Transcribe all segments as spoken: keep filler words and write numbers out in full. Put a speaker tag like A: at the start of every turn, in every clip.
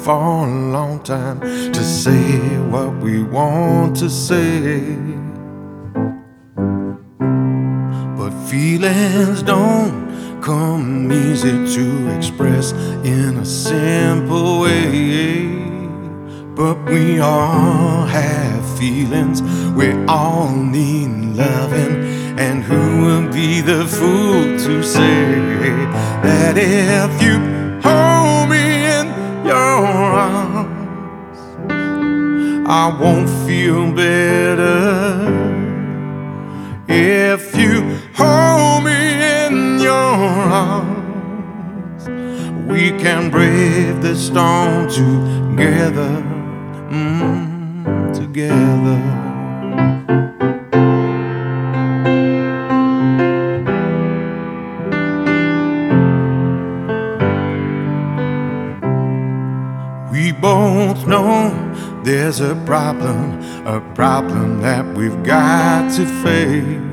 A: for a long time to say what we want to say. But feelings don't come easy to express in a simple way. But we all have feelings, we all need loving. And who will be the fool to say that if you hold me in your arms, I won't feel better? If you hold me in your arms, we can brave the storm together, mm, together. We both know there's a problem, a problem that we've got to face.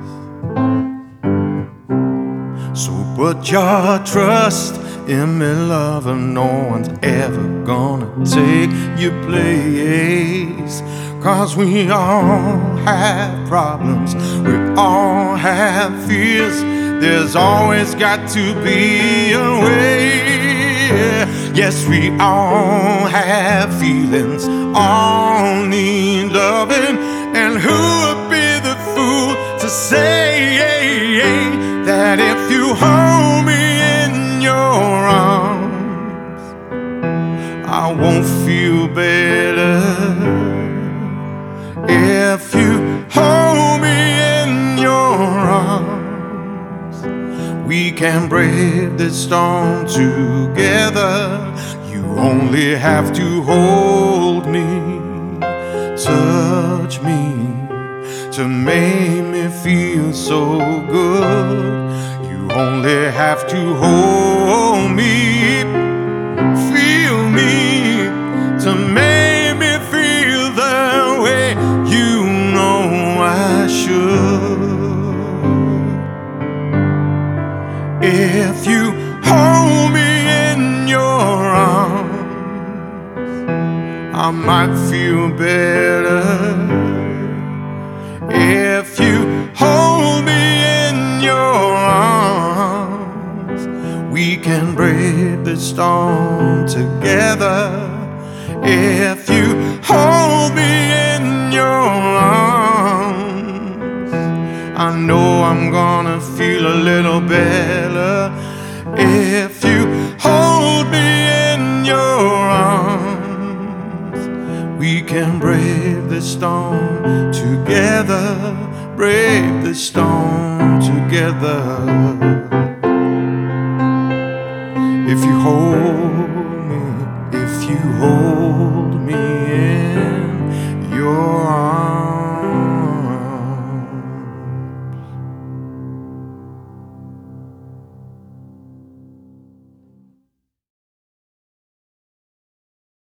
A: So put your trust in me, lover, no one's ever gonna take your place. Cause we all have problems, we all have fears. There's always got to be a way. Yes, we all have feelings, all need loving. And who would be the fool to say that if you hold me in your arms, I won't feel better? If you hold me in your arms, we can brave this storm together. You only have to hold me, touch me, to make me feel so good. You only have to hold me, feel me, to make me feel the way you know I should. If you hold me in your arms, I might feel better. If you hold me in your arms, we can brave the storm together. If you hold me in your arms, I know I'm gonna feel a little better. If you hold me in your arms, we can brave the storm together, brave the storm together. If you hold